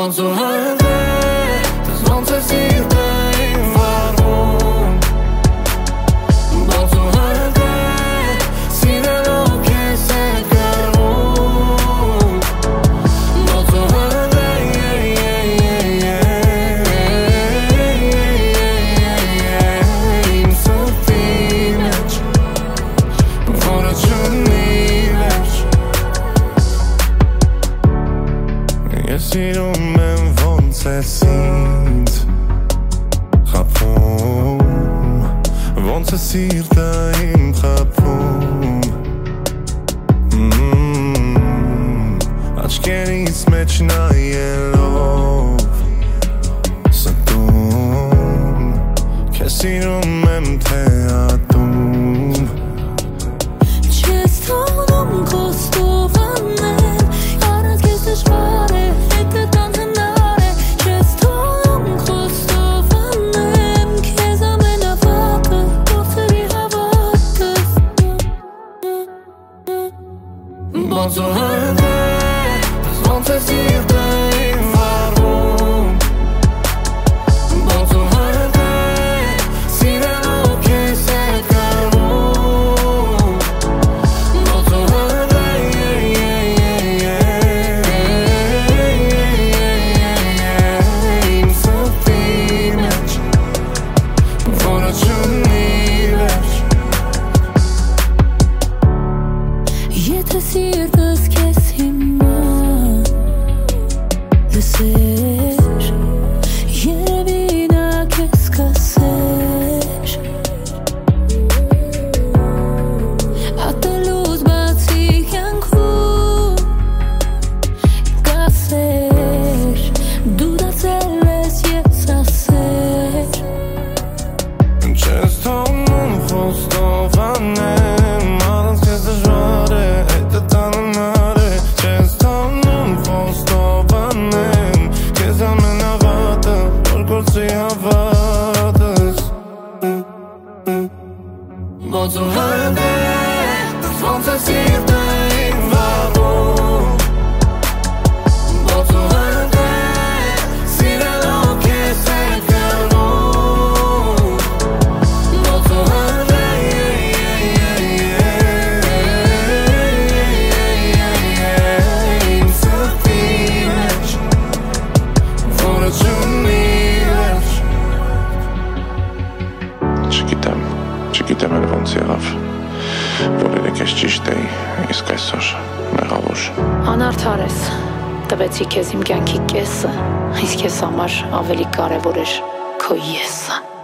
Ոնց ու հանդես ոնց է սիրտը իմ վարվում Ոնց ու հանդես սիրելով քեզ է գրվում Ոնց ու հանդես իմ սրտի մեջ որը չունի վերջ Ես սիրում եմ ոնց ես ինձ խաբում Ոնց է սիրտը իմ խաբում Աչքերից մեջ նայելով Ստում Քեզ սիրում եմ թե ատում Չես թողնում խոստովանել Առանց քեզ դժվար է հետդ անհնար է Չես թողնում խոստովանեմ Քեզ ամենավատը գործերի հավատս Ոնց ու հանդես ոնց է սիրտը իմ վարվում Ոնց ու հանդես սիրելով քեզ է գրվում Ոնց ու հանդես իմ սրտի մեջ որը չունի վերջ Եթե սիրտս քեզ հիմա լսեր Երևի նա քեզ կասեր Ատելուց բացի կյանքում կասեր Դու դարձել ես ես ասեր Չես թողնում խոստովանեմ Առանց քեզ դժվար է հետդ անհնար է Չես թողնում խոստովանեմ Քեզ ամենավատը որ գործի հավատս Ոնց ու հանդես ոնց է սիրտը իմ վարվում Ոնց ու հանդես սիրելով քեզ է գրվում Ոնց ու հանդես իմ սրտի մեջ որը չունի վերջ Չգիտեմ էլ ոնց եղավ որ երեքես ճիշտ էի իսկ այսօր մեղավոր Անարդար ես տվեցի քեզ իմ կյանքի կեսը իսկ ես համար ավելի կարևոր էր քո եսը